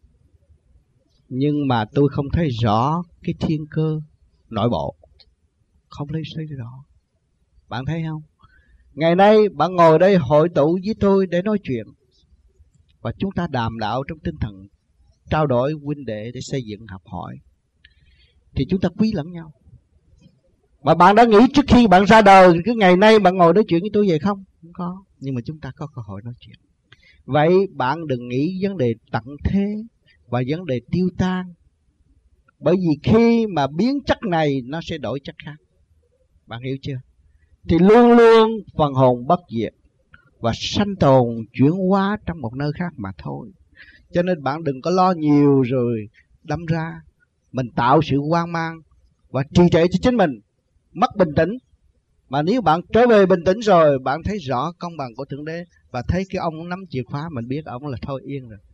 nhưng mà tôi không thấy rõ cái thiên cơ nội bộ, không thấy rõ. Bạn thấy không? Ngày nay bạn ngồi đây hội tụ với tôi để nói chuyện, và chúng ta đàm đạo trong tinh thần trao đổi huynh đệ để xây dựng học hỏi, thì chúng ta quý lẫn nhau. Mà bạn đã nghĩ trước khi bạn ra đời cứ ngày nay bạn ngồi nói chuyện với tôi vậy không? Không có. Nhưng mà chúng ta có cơ hội nói chuyện. Vậy bạn đừng nghĩ vấn đề tận thế và vấn đề tiêu tan, bởi vì khi mà biến chất này nó sẽ đổi chất khác. Bạn hiểu chưa? Thì luôn luôn phần hồn bất diệt và sanh tồn chuyển hóa trong một nơi khác mà thôi. Cho nên bạn đừng có lo nhiều rồi đâm ra mình tạo sự hoang mang và trì trệ cho chính mình, mất bình tĩnh. Mà nếu bạn trở về bình tĩnh rồi, bạn thấy rõ công bằng của Thượng Đế và thấy cái ông nắm chìa khóa, mình biết ông là thôi yên rồi.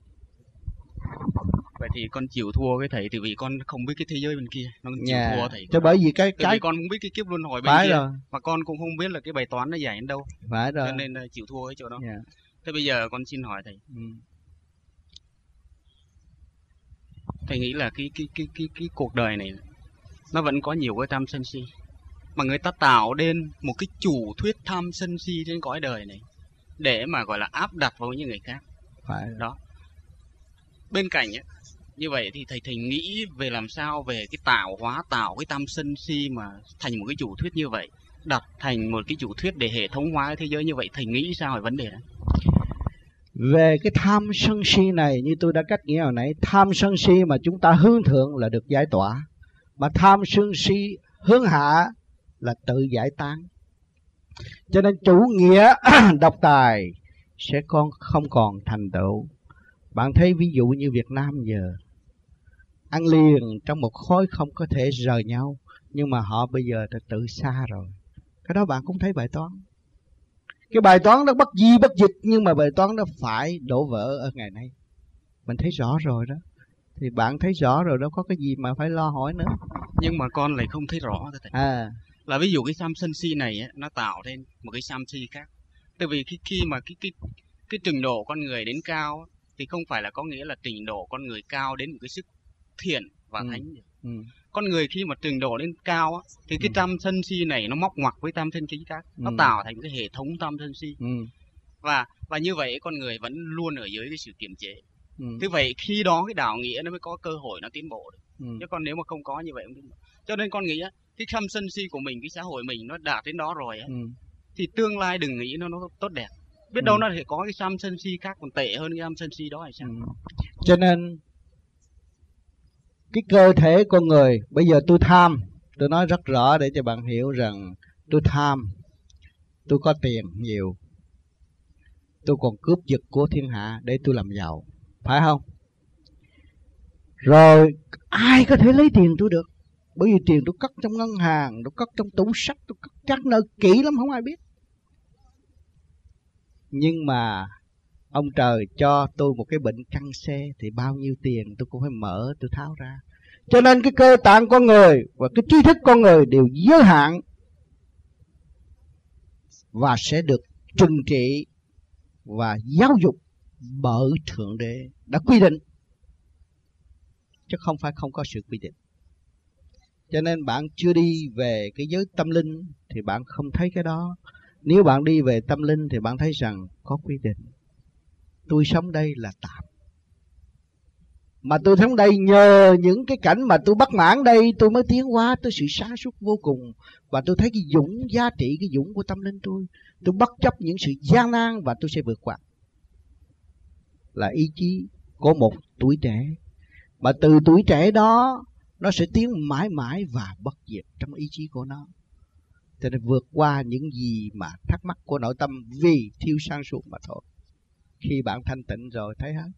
Vậy thì con chịu thua cái thầy, thì vì con không biết cái thế giới bên kia, nó chịu thua thầy. Cho bởi vì cái con không biết cái kiếp luân hồi bên kia rồi. Mà con cũng không biết là cái bài toán nó giải đến đâu. Phải rồi. Cho nên chịu thua cái chỗ đó. Thế bây giờ con xin hỏi thầy. Thầy nghĩ là cái cuộc đời này nó vẫn có nhiều cái tham sân si, mà người ta tạo nên một cái chủ thuyết tham sân si trên cõi đời này để mà gọi là áp đặt vào những người khác. Phải đó. Bên cạnh ấy, như vậy thì thầy nghĩ về làm sao về cái tạo cái tham sân si mà thành một cái chủ thuyết như vậy, đặt thành một cái chủ thuyết để hệ thống hóa thế giới như vậy, thầy nghĩ sao về vấn đề đó? Về cái tham sân si này, như tôi đã cách nghĩa hồi nãy, tham sân si mà chúng ta hướng thượng là được giải tỏa, mà tham sân si hướng hạ là tự giải tán. Cho nên chủ nghĩa độc tài sẽ không còn thành tựu. Bạn thấy ví dụ như Việt Nam giờ ăn liền trong một khối không có thể rời nhau, nhưng mà họ bây giờ đã tự xa rồi. Cái đó bạn cũng thấy bài toán. Cái bài toán nó bất di bất dịch, nhưng mà bài toán nó phải đổ vỡ ở ngày nay. Mình thấy rõ rồi đó. Thì bạn thấy rõ rồi, đâu có cái gì mà phải lo hỏi nữa. Nhưng mà con lại không thấy rõ. Là ví dụ cái tham sân si này ấy, nó tạo nên một cái tham si khác. Tại vì khi mà cái trình độ con người đến cao thì không phải là có nghĩa là trình độ con người cao đến một cái sức thiện và thánh. Con người khi mà trình độ lên cao á, thì cái tham sân si này nó móc ngoặc với tham sân si khác, nó tạo thành cái hệ thống tham sân si. Và như vậy con người vẫn luôn ở dưới cái sự kiềm chế. Thế vậy khi đó cái đạo nghĩa nó mới có cơ hội nó tiến bộ được. Chứ còn nếu mà không có như vậy không tiến bộ. Cho nên con nghĩ á, cái tham sân si của mình, cái xã hội mình nó đạt đến đó rồi á, thì tương lai đừng nghĩ nó tốt đẹp. Biết đâu nó sẽ có cái tham sân si khác còn tệ hơn cái tham sân si đó hay sao? Cho nên cái cơ thể con người, bây giờ tôi tham, tôi nói rất rõ để cho bạn hiểu rằng tôi tham, tôi có tiền nhiều, tôi còn cướp giật của thiên hạ để tôi làm giàu, phải không? Rồi ai có thể lấy tiền tôi được? Bởi vì tiền tôi cất trong ngân hàng, tôi cất trong tủ sách, tôi cất chắc nơi kỹ lắm, không ai biết. Nhưng mà ông trời cho tôi một cái bệnh căng xe thì bao nhiêu tiền tôi cũng phải mở, tôi tháo ra. Cho nên cái cơ tạng con người và cái trí thức con người đều giới hạn và sẽ được trừng trị và giáo dục bởi Thượng Đế đã quy định, chứ không phải không có sự quy định. Cho nên bạn chưa đi về cái giới tâm linh thì bạn không thấy cái đó. Nếu bạn đi về tâm linh thì bạn thấy rằng có quy định. Tôi sống đây là tạm, mà tôi sống đây nhờ những cái cảnh mà tôi bất mãn đây, tôi mới tiến hóa tới sự sáng suốt vô cùng. Và tôi thấy cái dũng, giá trị cái dũng của tâm linh tôi bất chấp những sự gian nan và tôi sẽ vượt qua. Là ý chí của một tuổi trẻ, mà từ tuổi trẻ đó nó sẽ tiến mãi mãi và bất diệt trong ý chí của nó. Cho nên vượt qua những gì mà thắc mắc của nội tâm vì thiếu sáng suốt mà thôi. Khi bạn thanh tịnh rồi thấy hết.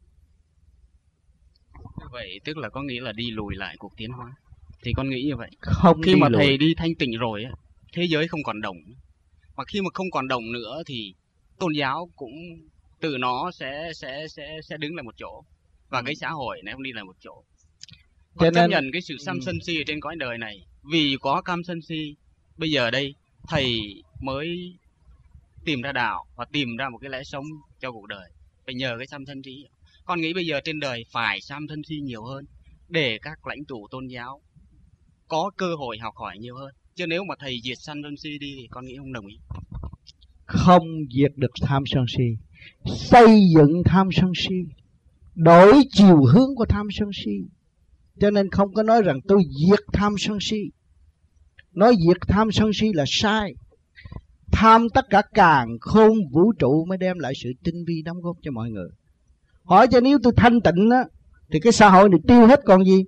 Vậy tức là có nghĩa là đi lùi lại cuộc tiến hóa. Thì con nghĩ như vậy. Không, khi mà thầy đi thanh tịnh rồi, thế giới không còn đồng. Mà khi mà không còn đồng nữa thì tôn giáo cũng từ nó sẽ đứng lại một chỗ. Và cái xã hội này không đi lại một chỗ. Con chấp nhận cái sự tham sân si ở trên cõi đời này. Vì có cam sân si, bây giờ đây thầy mới tìm ra đạo và tìm ra một cái lẽ sống cho cuộc đời. Phải nhờ cái tham sân si. Con nghĩ bây giờ trên đời phải tham sân si nhiều hơn để các lãnh tụ tôn giáo có cơ hội học hỏi nhiều hơn. Chứ nếu mà thầy diệt tham sân si đi thì con nghĩ không đồng ý. Không diệt được tham sân si, xây dựng tham sân si, đổi chiều hướng của tham sân si. Cho nên không có nói rằng tôi diệt tham sân si. Nói diệt tham sân si là sai. Tham tất cả càn khôn vũ trụ mới đem lại sự tinh vi đóng góp cho mọi người. Hỏi cho nếu tôi thanh tịnh á, thì cái xã hội này tiêu hết còn gì?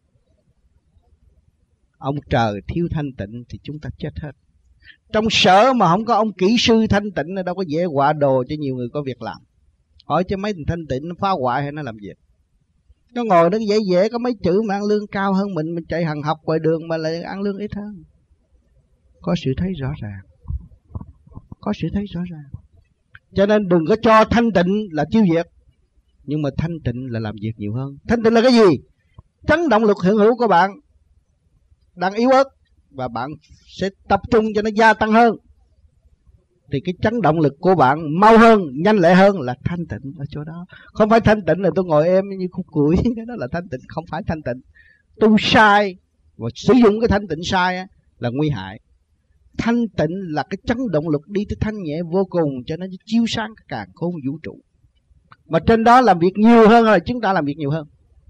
Ông trời thiếu thanh tịnh thì chúng ta chết hết. Trong sở mà không có ông kỹ sư thanh tịnh đâu có dễ họa đồ cho nhiều người có việc làm. Hỏi cho mấy thằng thanh tịnh nó phá hoại hay nó làm việc? Nó ngồi nó dễ dễ có mấy chữ mà ăn lương cao hơn mình chạy hàng học ngoài đường mà lại ăn lương ít hơn. Có sự thấy rõ ràng. Có sự thấy rõ ràng. Cho nên đừng có cho thanh tịnh là tiêu diệt, nhưng mà thanh tịnh là làm việc nhiều hơn. Thanh tịnh là cái gì? Chấn động lực hiện hữu của bạn đang yếu ớt, và bạn sẽ tập trung cho nó gia tăng hơn. Thì cái chấn động lực của bạn mau hơn, nhanh lẹ hơn là thanh tịnh ở chỗ đó. Không phải thanh tịnh là tôi ngồi em như khúc củi, cái đó là thanh tịnh. Không phải thanh tịnh. Tu sai và sử dụng cái thanh tịnh sai á, là nguy hại. Thanh tịnh là cái chấn động lực đi tới thanh nhẹ vô cùng, cho nó chiếu sáng cả càn khôn vũ trụ. Mà trên đó làm việc nhiều hơn là chúng ta làm việc nhiều hơn?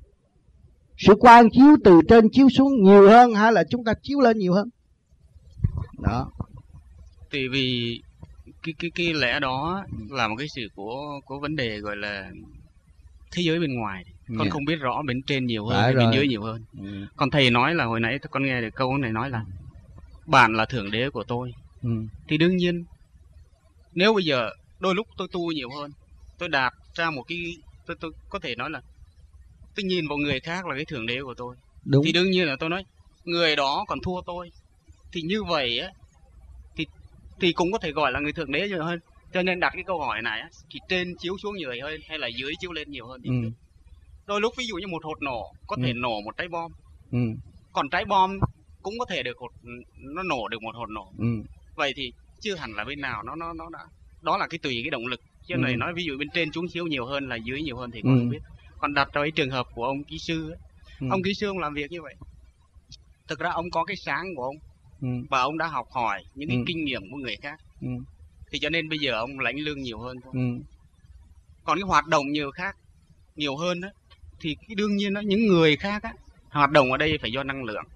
Sự quang chiếu từ trên chiếu xuống nhiều hơn hay là chúng ta chiếu lên nhiều hơn? Đó. Thì vì cái lẽ đó là một cái sự của vấn đề gọi là thế giới bên ngoài. Con không biết rõ bên trên nhiều hơn hay bên dưới nhiều hơn. Còn thầy nói là hồi nãy con nghe được câu này nói là bạn là thượng đế của tôi. Thì đương nhiên nếu bây giờ đôi lúc tôi tu nhiều hơn, tôi đạt ra một cái tôi có thể nói là tôi nhìn vào người khác là cái thượng đế của tôi. Đúng. Thì đương nhiên là tôi nói người đó còn thua tôi. Thì như vậy á thì cũng có thể gọi là người thượng đế nhiều hơn. Cho nên đặt cái câu hỏi này á, thì trên chiếu xuống nhiều hơn hay là dưới chiếu lên nhiều hơn thì đôi lúc ví dụ như một hột nổ có thể nổ một trái bom. Còn trái bom cũng có thể được nó nổ được một hột nổ. Vậy thì chưa hẳn là bên nào nó đã, đó là cái tùy cái động lực. Chứ này nói ví dụ bên trên chúng chiếu nhiều hơn là dưới nhiều hơn thì con không biết. Còn đặt vào cái trường hợp của ông kỹ sư ấy, ông kỹ sư ông làm việc như vậy. Thực ra ông có cái sáng của ông và ông đã học hỏi những cái kinh nghiệm của người khác. Thì cho nên bây giờ ông lãnh lương nhiều hơn thôi. Còn cái hoạt động nhiều hơn đó, thì cái đương nhiên đó, những người khác á, hoạt động ở đây phải do năng lượng.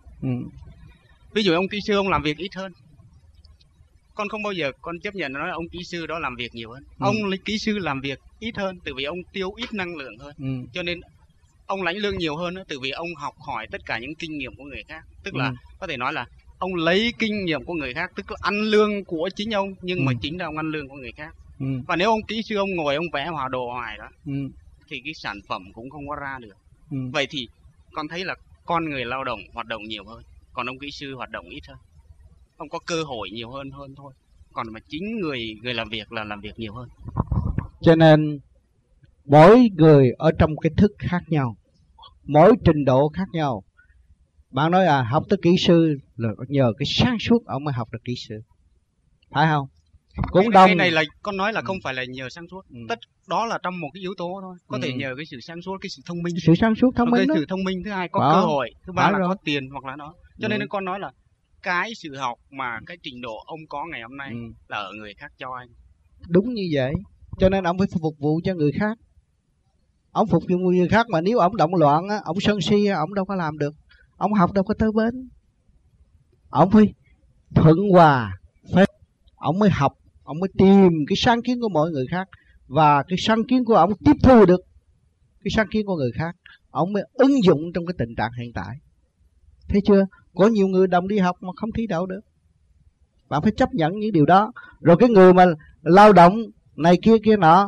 Ví dụ ông kỹ sư ông làm việc ít hơn, con không bao giờ con chấp nhận nói ông kỹ sư đó làm việc nhiều hơn. Ông kỹ sư làm việc ít hơn từ vì ông tiêu ít năng lượng hơn. Cho nên ông lãnh lương nhiều hơn đó, từ vì ông học hỏi tất cả những kinh nghiệm của người khác. Tức là có thể nói là ông lấy kinh nghiệm của người khác, tức là ăn lương của chính ông, nhưng mà chính là ông ăn lương của người khác. Và nếu ông kỹ sư ông ngồi ông vẽ hòa đồ hoài đó, thì cái sản phẩm cũng không có ra được. Vậy thì con thấy là con người lao động hoạt động nhiều hơn, còn ông kỹ sư hoạt động ít hơn. Ông có cơ hội nhiều hơn thôi. Còn mà chính người làm việc là làm việc nhiều hơn. Cho nên mỗi người ở trong cái thức khác nhau, mỗi trình độ khác nhau. Bạn nói học tới kỹ sư là nhờ cái sáng suốt ông mới học được kỹ sư, phải không? Cũng cái này là con nói là không phải là nhờ sáng suốt. Đó là trong một cái yếu tố thôi. Có thể nhờ cái sự sáng suốt, cái sự thông minh. Sự sáng suốt thông minh đó. Cái sự thông minh thứ hai có cơ hội, thứ ba là có tiền hoặc là đó. Cho nên con nói là cái sự học mà cái trình độ ông có ngày hôm nay là ở người khác cho anh. Đúng như vậy. Cho nên ông phải phục vụ cho người khác. Ông phục vụ người khác mà nếu ông động loạn á, ông sân si, ông đâu có làm được. Ông học đâu có tới bến. Ông phải thuận hòa phép. Ông mới học, ông mới tìm cái sáng kiến của mọi người khác, và cái sáng kiến của ông tiếp thu được cái sáng kiến của người khác, ông mới ứng dụng trong cái tình trạng hiện tại. Thấy chưa? Có nhiều người đồng đi học mà không thi đậu được. Bạn phải chấp nhận những điều đó. Rồi cái người mà lao động này kia nọ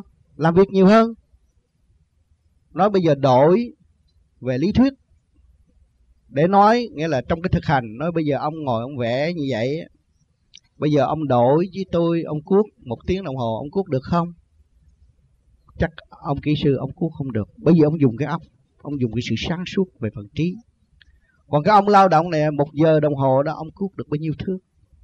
làm việc nhiều hơn. Nói bây giờ đổi về lý thuyết để nói, nghĩa là trong cái thực hành. Nói bây giờ ông ngồi ông vẽ như vậy, bây giờ ông đổi với tôi, ông cuốc 1 tiếng đồng hồ, ông cuốc được không? Chắc ông kỹ sư ông cuốc không được. Bởi vì ông dùng cái óc, ông dùng cái sự sáng suốt về phần trí. Còn cái ông lao động này 1 giờ đồng hồ đó, ông cuốc được bao nhiêu thước?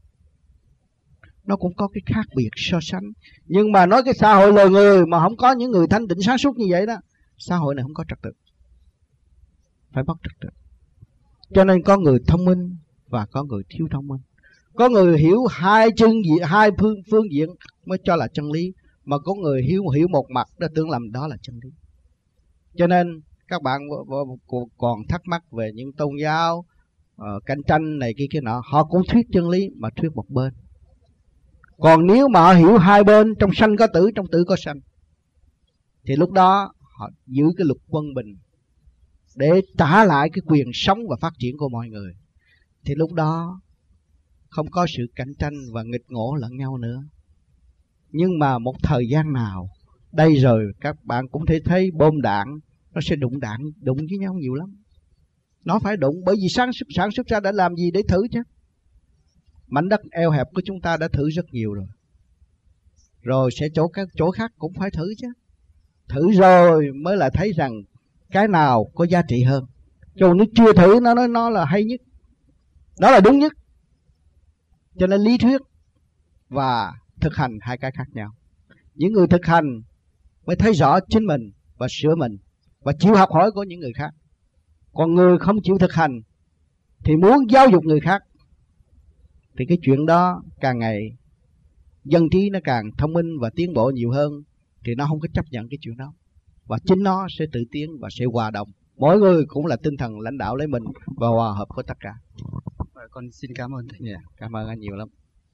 Nó cũng có cái khác biệt so sánh. Nhưng mà nói cái xã hội loài người mà không có những người thanh tịnh sáng suốt như vậy đó, xã hội này không có trật tự, phải mất trật tự. Cho nên có người thông minh và có người thiếu thông minh. Có người hiểu hai phương diện mới cho là chân lý, mà có người hiểu một mặt đó tưởng lầm đó là chân lý. Cho nên các bạn còn thắc mắc về những tôn giáo cạnh tranh này kia nọ, họ cũng thuyết chân lý mà thuyết một bên. Còn nếu mà họ hiểu hai bên, trong sanh có tử, trong tử có sanh, thì lúc đó họ giữ cái luật quân bình để trả lại cái quyền sống và phát triển của mọi người. Thì lúc đó không có sự cạnh tranh và nghịch ngộ lẫn nhau nữa. Nhưng mà một thời gian nào đây rồi các bạn cũng thể thấy bom đạn nó sẽ đụng với nhau nhiều lắm. Nó phải đụng, bởi vì sản xuất ra đã làm gì để thử chứ. Mảnh đất eo hẹp của chúng ta đã thử rất nhiều rồi. Rồi sẽ các chỗ khác cũng phải thử chứ. Thử rồi mới là thấy rằng cái nào có giá trị hơn. Chứ nếu chưa thử nó nói nó là hay nhất, đó là đúng nhất. Cho nên lý thuyết và thực hành hai cái khác nhau. Những người thực hành mới thấy rõ chính mình và sửa mình và chịu học hỏi của những người khác. Còn người không chịu thực hành thì muốn giáo dục người khác, thì cái chuyện đó càng ngày dân trí nó càng thông minh và tiến bộ nhiều hơn, thì nó không có chấp nhận cái chuyện đó. Và chính nó sẽ tự tiến và sẽ hòa đồng. Mỗi người cũng là tinh thần lãnh đạo lấy mình và hòa hợp với tất cả. Con xin cảm ơn thầy. Yeah, cảm ơn anh nhiều lắm.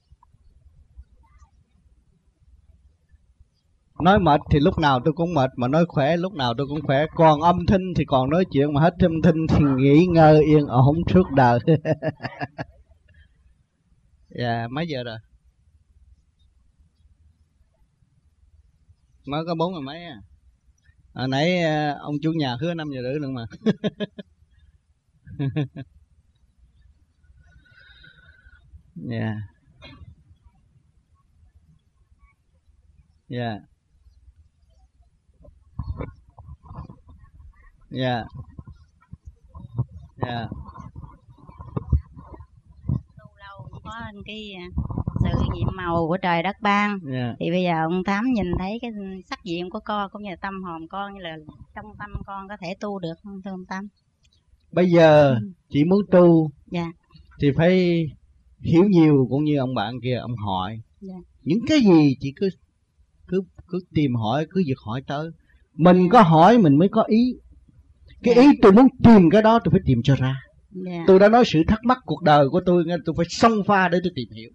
Nói mệt thì lúc nào tôi cũng mệt, mà nói khỏe lúc nào tôi cũng khỏe. Còn âm thanh thì còn nói chuyện, mà hết âm thanh thì nghỉ ngơi yên ổn suốt đời. Dạ, mấy giờ rồi? Mới có 4 giờ mấy à. Nãy ông chủ nhà hứa 5 giờ rưỡi nữa mà. Dạ. Dạ. Dạ. Dạ. Lâu có cái sự nhiệm màu của trời đất ban. Yeah. Thì bây giờ ông Tám nhìn thấy cái sắc diện của con cũng như là tâm hồn con, như là trong tâm con có thể tu được không thưa ông Tám? Bây giờ chỉ muốn tu thì phải hiểu nhiều, cũng như ông bạn kia ông hỏi. Những cái gì chỉ cứ tìm hỏi, cứ việc hỏi tới. Mình có hỏi mình mới có ý. Cái ý tôi muốn tìm cái đó tôi phải tìm cho ra. Tôi đã nói sự thắc mắc cuộc đời của tôi phải xông pha để tôi tìm hiểu.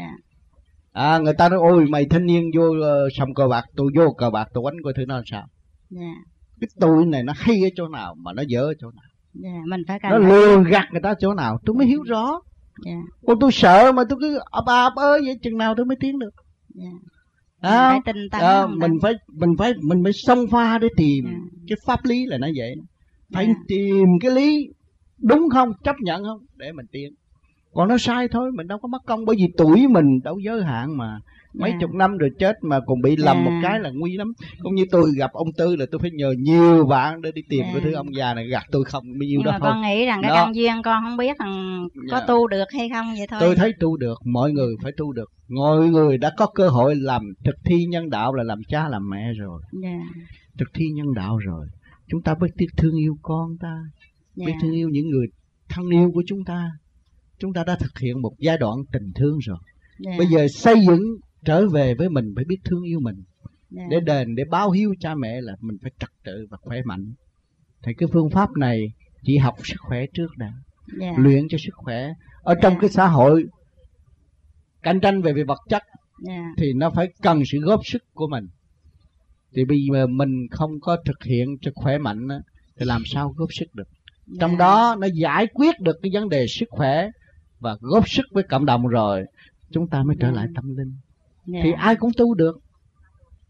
Người ta nói ôi mày thanh niên vô sòng cờ bạc, tôi vô cờ bạc tôi đánh coi thử nó làm sao. Cái tôi này nó hay ở chỗ nào mà nó dở ở chỗ nào. Mình phải nó lừa gạt người ta chỗ nào tôi mới hiểu rõ. Còn tôi sợ mà tôi cứ ấp ớ vậy, chừng nào tôi mới tiến được. Phải tinh tấn. Mình phải xông pha để tìm. Cái pháp lý là nó vậy. Phải tìm cái lý đúng không, chấp nhận không để mình tiến. Còn nó sai thôi mình đâu có mất công, bởi vì tuổi mình đâu giới hạn mà. Mấy chục năm rồi chết mà còn bị lầm một cái là nguy lắm. Cũng như tôi gặp ông Tư là tôi phải nhờ nhiều bạn để đi tìm cái thứ ông già này gạt tôi không bao nhiêu đó thôi. Con nghĩ rằng cái căn duyên con không biết rằng có tu được hay không vậy thôi. Tôi thấy tu được, mọi người phải tu được. Mọi người đã có cơ hội làm thực thi nhân đạo là làm cha làm mẹ rồi. Thực thi nhân đạo rồi, chúng ta biết thương yêu con ta, biết thương yêu những người thân yêu của chúng ta. Chúng ta đã thực hiện một giai đoạn tình thương rồi. Bây giờ xây dựng trở về với mình, phải biết thương yêu mình. Để đền, để báo hiếu cha mẹ là mình phải trật tự và khỏe mạnh. Thì cái phương pháp này chỉ học sức khỏe trước đã. Luyện cho sức khỏe. Ở trong cái xã hội cạnh tranh về vật chất thì nó phải cần sự góp sức của mình. Thì bây giờ mình không có thực hiện cho khỏe mạnh thì làm sao góp sức được. Trong đó nó giải quyết được cái vấn đề sức khỏe và góp sức với cộng đồng rồi, chúng ta mới trở lại tâm linh. Thì ai cũng tu được.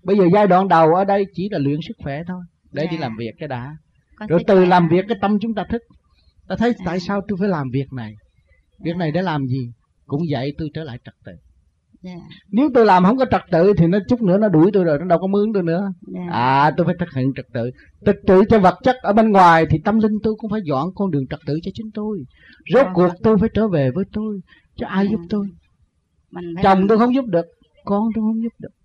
Bây giờ giai đoạn đầu ở đây chỉ là luyện sức khỏe thôi, để đi làm việc cái đã. Rồi từ làm việc cái tâm chúng ta thích. Ta thấy tại sao tôi phải làm việc này? Việc này để làm gì? Cũng vậy, tôi trở lại trật tự. Nếu tôi làm không có trật tự thì nó chút nữa nó đuổi tôi rồi, nó đâu có mướn tôi nữa. Tôi phải thực hiện trật tự. Trật tự cho vật chất ở bên ngoài thì tâm linh tôi cũng phải dọn con đường trật tự cho chính tôi. Rốt cuộc tôi phải trở về với tôi, chứ ai giúp tôi? Chồng tôi không giúp được, con tôi không giúp được.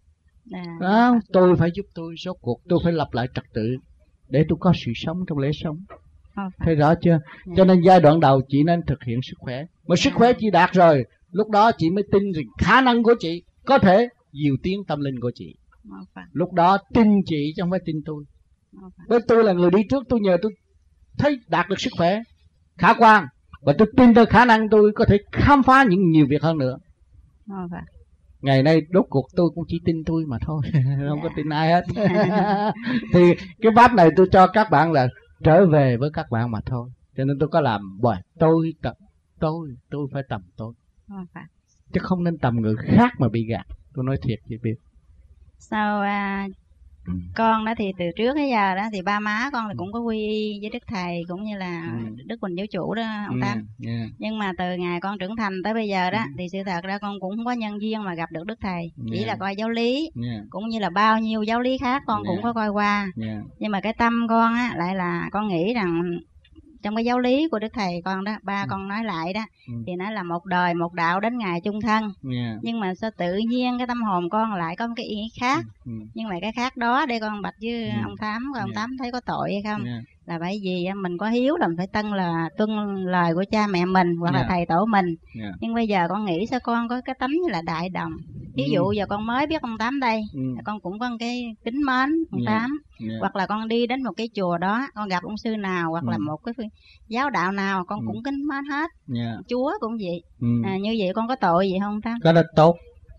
Tôi phải giúp tôi. Rốt cuộc tôi phải lập lại trật tự để tôi có sự sống trong lễ sống. Thấy rõ chưa? Cho nên giai đoạn đầu chị nên thực hiện sức khỏe. Mà sức khỏe chị đạt rồi, lúc đó chị mới tin rằng khả năng của chị có thể dìu tiến tâm linh của chị. Lúc đó tin chị chứ không phải tin tôi. Bởi tôi là người đi trước, tôi nhờ tôi thấy đạt được sức khỏe khả quan, và tôi tin tới khả năng tôi có thể khám phá những nhiều việc hơn nữa. Ngày nay rốt cuộc tôi cũng chỉ tin tôi mà thôi, không có tin ai hết. Thì cái pháp này tôi cho các bạn là trở về với các bạn mà thôi. Cho nên tôi có làm bởi tôi phải tầm tôi, chứ không nên tầm người khác mà bị gạt. Tôi nói thiệt chị biết. Sau con đó thì từ trước tới giờ đó thì ba má con thì cũng có quy y với Đức Thầy cũng như là Đức Quỳnh Giáo Chủ đó ông Tám. Nhưng mà từ ngày con trưởng thành tới bây giờ đó thì sự thật ra con cũng không có nhân duyên mà gặp được Đức Thầy. Chỉ là coi giáo lý, cũng như là bao nhiêu giáo lý khác con cũng có coi qua. Nhưng mà cái tâm con á lại là con nghĩ rằng trong cái giáo lý của Đức Thầy con đó, ba con nói lại đó, thì nó là một đời một đạo đến ngày chung thân. Nhưng mà sao tự nhiên cái tâm hồn con lại có một cái ý nghĩa khác. Nhưng mà cái khác đó để con bạch với ông Tám, ông Tám thấy có tội hay không? Là bởi vì mình có hiếu là mình phải tuân lời của cha mẹ mình hoặc là thầy tổ mình. Nhưng bây giờ con nghĩ sao con có cái tấm như là đại đồng. Ví dụ giờ con mới biết ông Tám đây, con cũng có một cái kính mến ông Tám. Hoặc là con đi đến một cái chùa đó, con gặp ông sư nào hoặc là một cái giáo đạo nào con cũng kính mến hết. Chúa cũng vậy. Như vậy con có tội gì không Tám? Cái đó tốt.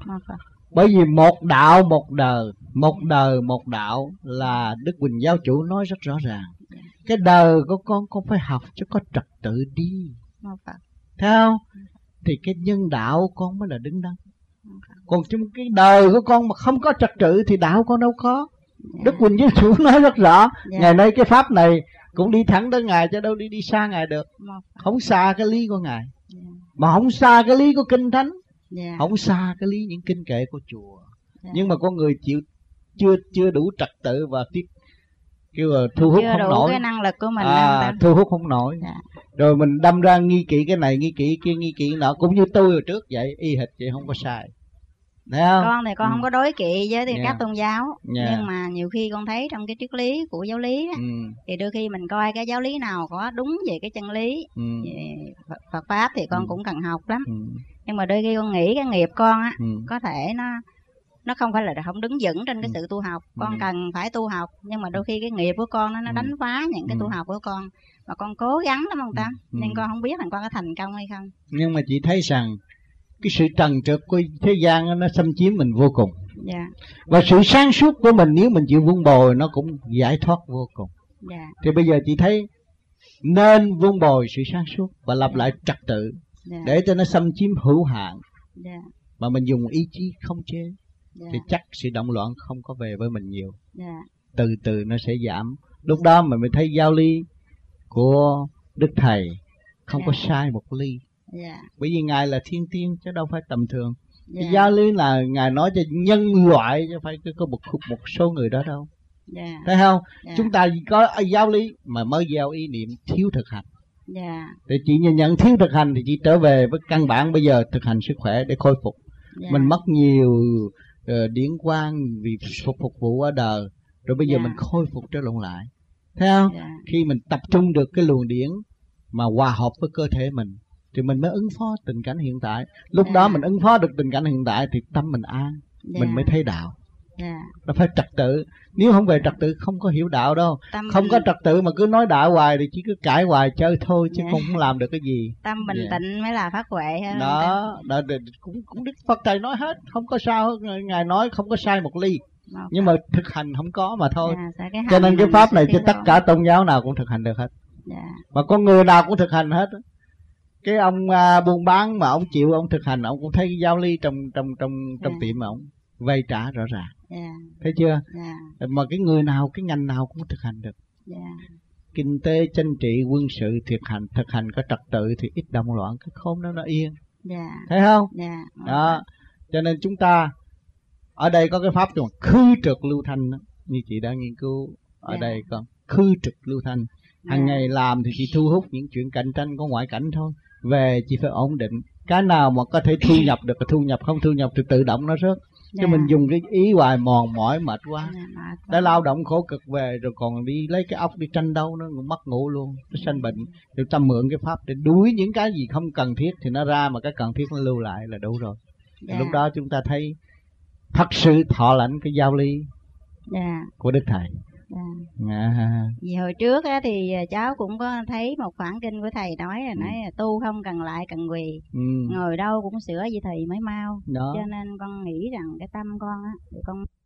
Bởi vì một đạo một đời, một đời một đạo là Đức Quỳnh Giáo Chủ nói rất rõ ràng. Cái đời của con phải học cho có trật tự đi. Thấy không? Thì cái nhân đạo con mới là đứng đắn. Còn trong cái đời của con mà không có trật tự thì đạo con đâu có. Đức Quỳnh Giáo Chủ nói rất rõ. Ngày nay cái pháp này cũng đi thẳng tới Ngài, chứ đâu đi xa Ngài được. Không xa cái lý của Ngài, mà không xa cái lý của Kinh Thánh, không xa cái lý những kinh kệ của chùa. Nhưng mà con người chịu chưa đủ trật tự và kêu là thu hút không nổi cái năng lực của mình, thu hút không nổi. Rồi mình đâm ra nghi kỵ cái này, nghi kỵ kia, nghi kỵ nọ. Cũng như tôi hồi trước vậy, y hệt vậy, không có sai. Con thì con không có đối kỵ với các tôn giáo. Nhưng mà nhiều khi con thấy trong cái triết lý của giáo lý đó, thì đôi khi mình coi cái giáo lý nào có đúng về cái chân lý về Phật Pháp thì con cũng cần học lắm. Nhưng mà đôi khi con nghĩ cái nghiệp con á, có thể nó không phải là không đứng vững trên cái sự tu học. Con cần phải tu học, nhưng mà đôi khi cái nghiệp của con nó đánh phá những cái tu học của con. Mà con cố gắng lắm ông Tám, nên con không biết là con có thành công hay không. Nhưng mà chị thấy rằng cái sự trần trượt của thế gian nó xâm chiếm mình vô cùng. Và sự sáng suốt của mình nếu mình chịu vun bồi nó cũng giải thoát vô cùng. Thì bây giờ chị thấy nên vun bồi sự sáng suốt và lập lại trật tự để cho nó xâm chiếm hữu hạn. Mà mình dùng ý chí không chế thì chắc sự động loạn không có về với mình nhiều. Từ từ nó sẽ giảm. Lúc đó mình mới thấy giáo lý của Đức Thầy không có sai một ly. Bởi vì Ngài là thiên tiên chứ đâu phải tầm thường. Cái giáo lý là Ngài nói cho nhân loại, chứ phải có một số người đó đâu. Thấy không? Chúng ta có giáo lý mà mới gieo ý niệm, thiếu thực hành. Thì chị nhận thiếu thực hành thì chị trở về với căn bản bây giờ thực hành sức khỏe để khôi phục. Mình mất nhiều điển quang vì phục vụ ở đời, rồi bây giờ mình khôi phục trở lại. Thấy không? Khi mình tập trung được cái luồng điển mà hòa hợp với cơ thể mình thì mình mới ứng phó tình cảnh hiện tại. Lúc đó mình ứng phó được tình cảnh hiện tại thì tâm mình an, mình mới thấy đạo. Nó phải trật tự. Nếu không về trật tự không có hiểu đạo đâu. Không có trật tự mà cứ nói đạo hoài thì chỉ cứ cãi hoài chơi thôi, chứ không làm được cái gì. Tâm bình tĩnh mới là phát huệ hơn. Đó cũng Đức Phật Thầy nói hết, không có sao. Ngài nói không có sai một ly. Nhưng mà thực hành không có mà thôi. Cho nên cái pháp này cho tất cả tôn giáo nào cũng thực hành được hết. Mà con người nào cũng thực hành hết. Cái ông buôn bán mà ông chịu ông thực hành, ông cũng thấy giáo lý trong tiệm mà ông. vay trả rõ ràng. Thấy chưa? Mà cái người nào, cái ngành nào cũng thực hành được. Kinh tế, chính trị, quân sự, thực hành có trật tự thì ít động loạn, cái khôn đó nó yên. Thấy không? Đó. Cho nên chúng ta ở đây có cái pháp mà khư trực lưu thanh đó. Như chị đã nghiên cứu ở đây con khư trực lưu thanh. Hàng ngày làm thì chỉ thu hút những chuyện cạnh tranh của ngoại cảnh thôi. Về chỉ phải ổn định. Cái nào mà có thể thu nhập được là thu nhập, không thu nhập thì tự động nó rớt. Chứ mình dùng cái ý hoài mòn mỏi mệt quá. Đã lao động khổ cực về rồi còn đi lấy cái óc đi tranh đấu, nó mất ngủ luôn, nó sanh bệnh. Rồi ta mượn cái pháp để đuổi những cái gì không cần thiết thì nó ra, mà cái cần thiết nó lưu lại là đủ rồi. Lúc đó chúng ta thấy thật sự thọ lãnh cái giáo lý của Đức Thầy. Vì hồi trước á, thì cháu cũng có thấy một khoảng kinh của thầy nói là tu không cần lại cần quỳ, ngồi đâu cũng sửa vì thầy mới mau. Cho nên con nghĩ rằng cái tâm con á thì con